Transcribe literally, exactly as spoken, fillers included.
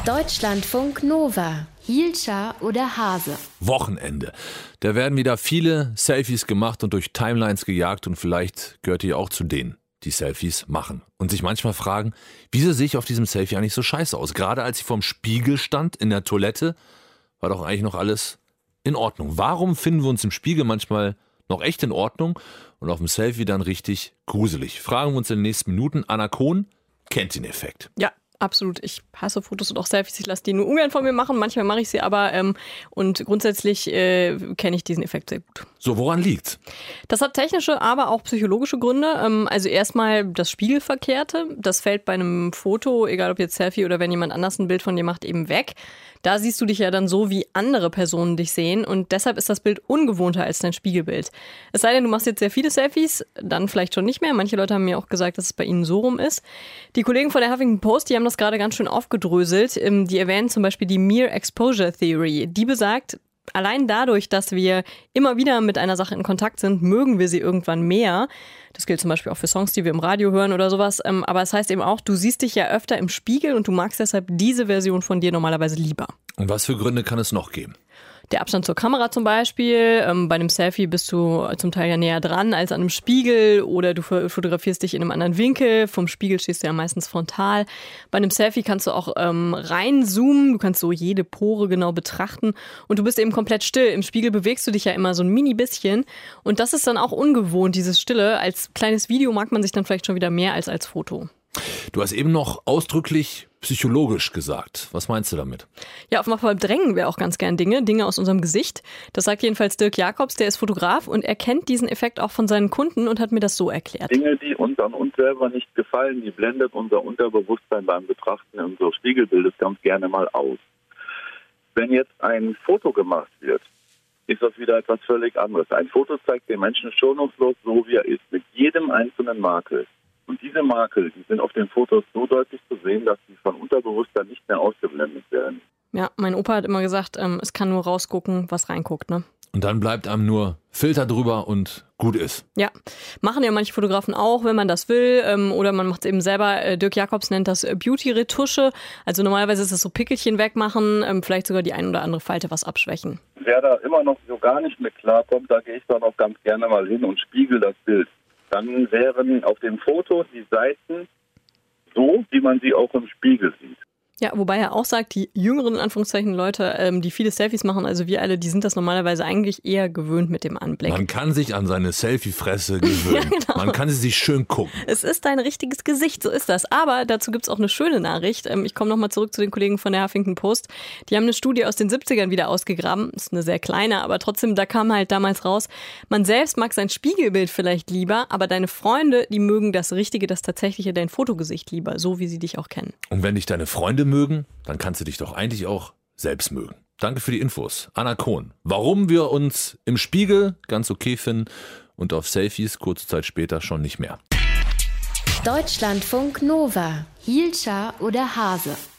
Deutschlandfunk Nova. Hielscher oder Hase? Wochenende. Da werden wieder viele Selfies gemacht und durch Timelines gejagt und vielleicht gehört ihr auch zu denen, die Selfies machen und sich manchmal fragen, wieso sehe ich auf diesem Selfie eigentlich so scheiße aus? Gerade als ich vorm Spiegel stand in der Toilette, war doch eigentlich noch alles in Ordnung. Warum finden wir uns im Spiegel manchmal noch echt in Ordnung und auf dem Selfie dann richtig gruselig? Fragen wir uns in den nächsten Minuten. Anna Kohn kennt den Effekt. Ja. Absolut. Ich hasse Fotos und auch Selfies. Ich lasse die nur ungern von mir machen. Manchmal mache ich sie aber. Ähm, und grundsätzlich äh, kenne ich diesen Effekt sehr gut. So, woran liegt's? Das hat technische, aber auch psychologische Gründe. Ähm, also erstmal das Spiegelverkehrte. Das fällt bei einem Foto, egal ob jetzt Selfie oder wenn jemand anders ein Bild von dir macht, eben weg. Da siehst du dich ja dann so, wie andere Personen dich sehen. Und deshalb ist das Bild ungewohnter als dein Spiegelbild. Es sei denn, du machst jetzt sehr viele Selfies, dann vielleicht schon nicht mehr. Manche Leute haben mir auch gesagt, dass es bei ihnen so rum ist. Die Kollegen von der Huffington Post, die haben das gerade ganz schön aufgedröselt. Die erwähnen zum Beispiel die Mere Exposure Theory. Die besagt, allein dadurch, dass wir immer wieder mit einer Sache in Kontakt sind, mögen wir sie irgendwann mehr. Das gilt zum Beispiel auch für Songs, die wir im Radio hören oder sowas. Aber es heißt eben auch, du siehst dich ja öfter im Spiegel und du magst deshalb diese Version von dir normalerweise lieber. Und was für Gründe kann es noch geben? Der Abstand zur Kamera zum Beispiel. Ähm, bei einem Selfie bist du zum Teil ja näher dran als an einem Spiegel oder du fotografierst dich in einem anderen Winkel. Vom Spiegel stehst du ja meistens frontal. Bei einem Selfie kannst du auch ähm, reinzoomen. Du kannst so jede Pore genau betrachten und du bist eben komplett still. Im Spiegel bewegst du dich ja immer so ein mini bisschen und das ist dann auch ungewohnt, dieses Stille. Als kleines Video mag man sich dann vielleicht schon wieder mehr als als Foto. Du hast eben noch ausdrücklich psychologisch gesagt. Was meinst du damit? Ja, auf manchmal drängen wir auch ganz gern Dinge, Dinge aus unserem Gesicht. Das sagt jedenfalls Dirk Jacobs, der ist Fotograf und er kennt diesen Effekt auch von seinen Kunden und hat mir das so erklärt. Dinge, die uns an uns selber nicht gefallen, die blendet unser Unterbewusstsein beim Betrachten unseres Spiegelbildes ganz gerne mal aus. Wenn jetzt ein Foto gemacht wird, ist das wieder etwas völlig anderes. Ein Foto zeigt den Menschen schonungslos so, wie er ist, mit jedem einzelnen Makel. Und diese Makel, die sind auf den Fotos so deutlich zu sehen, dass sie von Unterbewusstsein nicht mehr ausgeblendet werden. Ja, mein Opa hat immer gesagt, ähm, es kann nur rausgucken, was reinguckt, ne? Und dann bleibt einem nur Filter drüber und gut ist. Ja, machen ja manche Fotografen auch, wenn man das will. Ähm, oder man macht es eben selber. Äh, Dirk Jacobs nennt das Beauty-Retusche. Also normalerweise ist es so Pickelchen wegmachen, ähm, vielleicht sogar die ein oder andere Falte was abschwächen. Wer da immer noch so gar nicht mit klarkommt, da gehe ich dann auch ganz gerne mal hin und spiegel das Bild. Dann wären auf dem Foto die Seiten so, wie man sie auch im Spiegel sieht. Ja, wobei er auch sagt, die jüngeren in Anführungszeichen Leute, ähm, die viele Selfies machen, also wir alle, die sind das normalerweise eigentlich eher gewöhnt mit dem Anblick. Man kann sich an seine Selfie-Fresse gewöhnen. Ja, genau. Man kann sie sich schön gucken. Es ist dein richtiges Gesicht, so ist das. Aber dazu gibt es auch eine schöne Nachricht. Ähm, ich komme nochmal zurück zu den Kollegen von der Huffington Post. Die haben eine Studie aus den siebzigern wieder ausgegraben. Ist eine sehr kleine, aber trotzdem, da kam halt damals raus, man selbst mag sein Spiegelbild vielleicht lieber, aber deine Freunde, die mögen das Richtige, das Tatsächliche, dein Fotogesicht lieber, so wie sie dich auch kennen. Und wenn dich deine Freunde mögen, dann kannst du dich doch eigentlich auch selbst mögen. Danke für die Infos. Anna Kohn. Warum wir uns im Spiegel ganz okay finden und auf Selfies kurze Zeit später schon nicht mehr. Deutschlandfunk Nova. Hielscher oder Hase?